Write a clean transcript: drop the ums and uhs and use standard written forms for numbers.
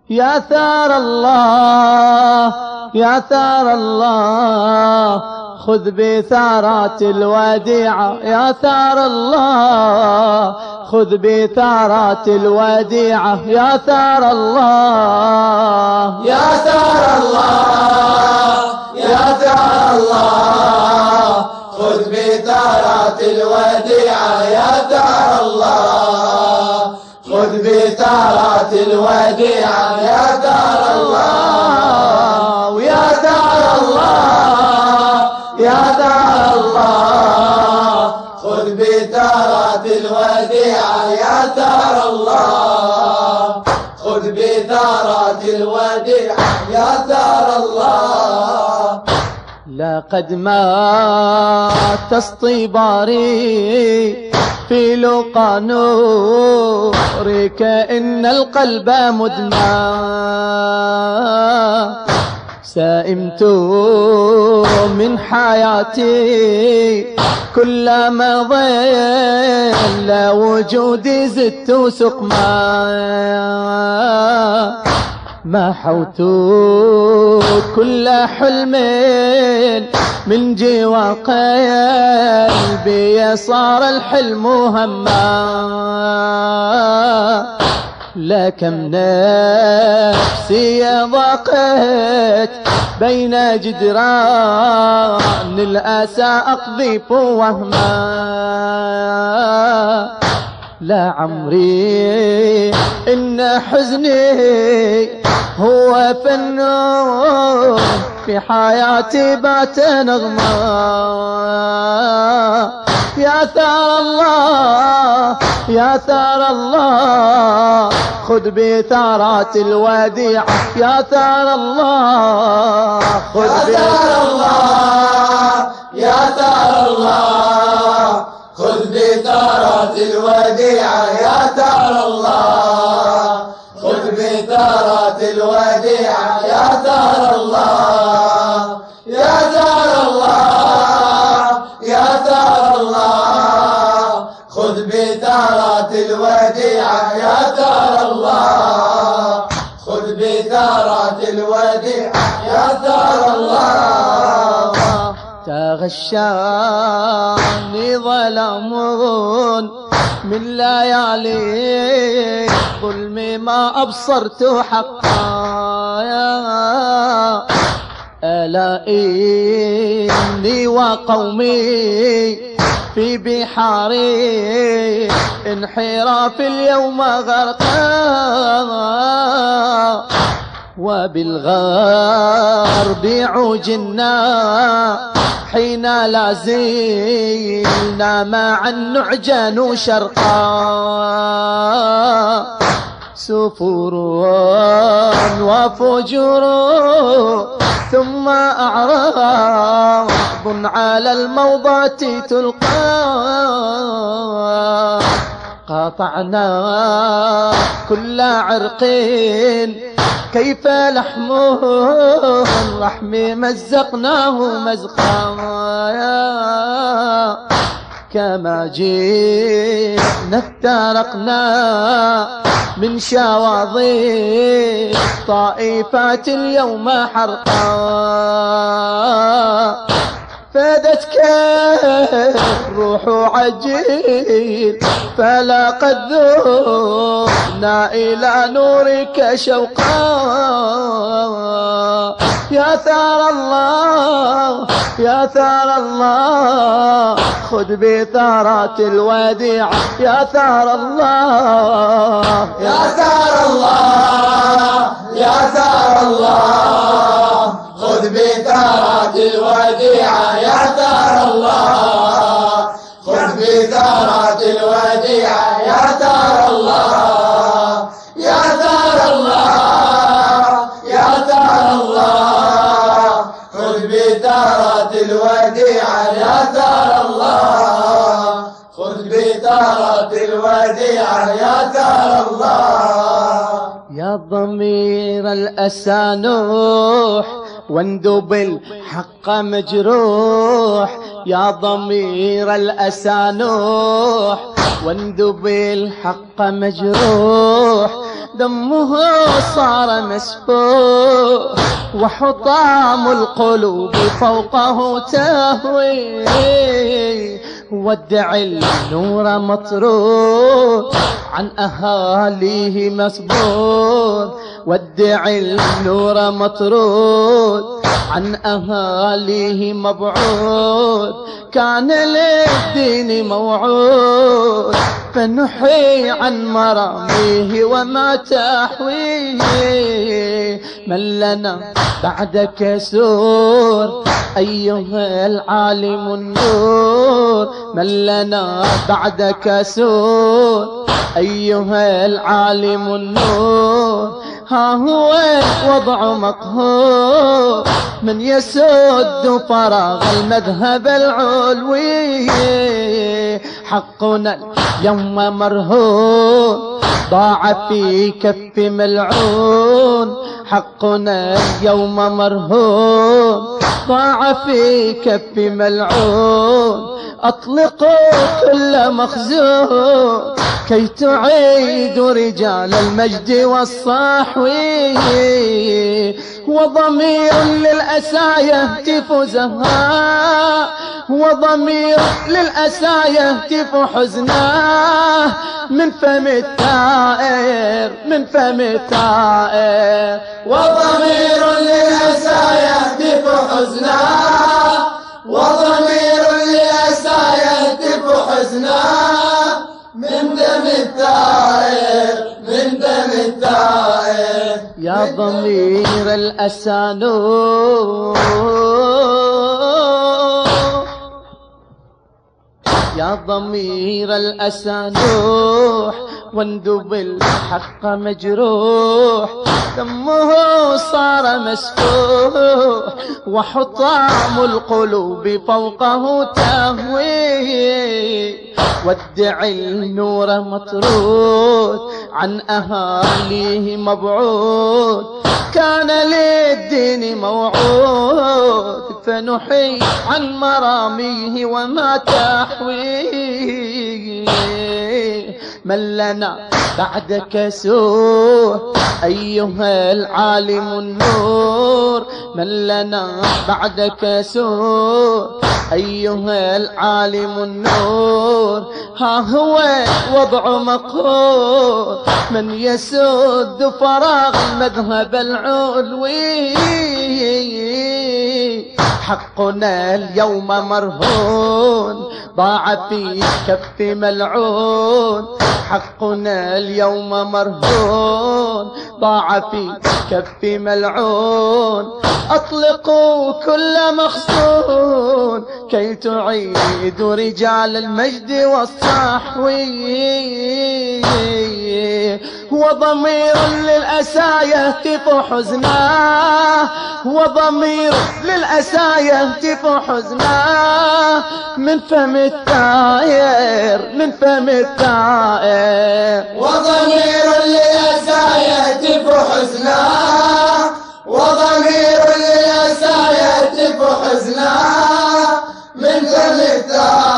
يا ثار الله يا ثار الله خذ بثارات الوديعة يا ثار الله خذ بثارات الوديعة يا ثار الله يا ثار الله يا ثار الله خذ بثارات الوديعة يا ثار الله خذ بثارات الوديعة يا ثار الله ويا ثار الله يا ثار الله خذ بثارات الوديعة يا ثار الله خذ بثارات الوديعة يا ثار الله. لقد مات اصطباري في لقى نورك إن القلب مدمى سئمت من حياتي كلما ضل وجودي زدت سقما محوت كل حلم من جوا قلبي صار الحلم هما لكم نفسي ضاقت بين جدران الأسى أقذف وهما لا عمري إن حزني هو فنون في حياتي بات نغمة يا ثار الله يا ثار الله خذ بثارات الوديعة يا ثار الله خذ بثار الله يا ثار الله خذ بثارات الوديعة يا ثار الله خذ بثارات الوديعة يا ثار الله يا ثار الله يا ثار الله خذ بثارات الوديعة يا ثار الله خذ بثارات الوديعة يا ثار الله. تغشاني ظلام من ليالي ظلم ما أبصرت حقا ألا إني وقومي في بحار انحراف اليوم غرقا وبالغرب عوجنا حين لا زلنا معا نعجن شرقا سفور وفجور ثم أعراض على الموضات تلقى قاطعنا كل عرق كيف لحمه اللحم مزقناه مزقا كما جئنا افترقنا من شواظي طائفات اليوم حرقا فادتك الروح عجيل فلا قد ذوقنا إلى نورك شوقا يا ثار الله يا ثار الله خذ بثارات الوديعة يا ثار الله يا ثار الله يا ثار الله خذ بثارات الوديعة يا ثار الله خذ بثارات الوديعة يا ثار الله يا ثار الله يا ثار الله خذ بثارات الوديعة يا ثار الله خذ بثارات الوديعة يا ثار الله. يا ضمير الأسى نوح واندب الحق مجروح يا ضمير الأسى نوح واندب الحق مجروح دمه صار مسفوح وحطام القلوب فوقه تهوي ودع النور مطرود عن أهاليه مسبور ودع النور مطرود عن أهاليه مبعود كان للدين موعود فنحي عن مراميه وما تحويه من لنا بعدك سور أيها العالم النور من لنا بعدك سور أيها العالم النور ها هو وضع مقهور من يسد فراغ المذهب العلوي حقنا اليوم مرهون ضاع في كف ملعون حقنا اليوم مرهون ضاع في كف ملعون أطلقوا كل مخزون كي تعيدوا رجال المجد والصحوي وضمير للأسى يهتف زهاء وضمير للأسى يهتف حزناه من فم الثائر من فم الثائر وضمير للأسى يهتف حزناه وضمير للأسى يهتف حزناه من دم الثائر من دم الثائر يا ضمير الأسى نوح يا ضمير الأسى نوح واندب الحق مجروح دمه صار مسفوح وحطام القلوب فوقه تهوي ودع النور مطرود عن أهاليه مبعود كان للدين موعود فنحي عن مراميه وما تحويه من لنا بعدك سوء أيها العالم النور من لنا بعدك سوء أيها العالم النور ها هو وضع مقهور من يسد فراغ المذهب العلوي حقنا اليوم مرهون ضاع في كف ملعون حقنا اليوم مرهون ضاع في كف ملعون أطلقوا كل مخزون كي تعيدوا رجال المجد والصحوي وضمير للأسى يهتف حزناه وضمير للأسى يهتف حزناه من فم الثائر من فم الثائر وضمير للأسى يهتف حزناه وضمير للأسى يهتف حزناه من فم الثائر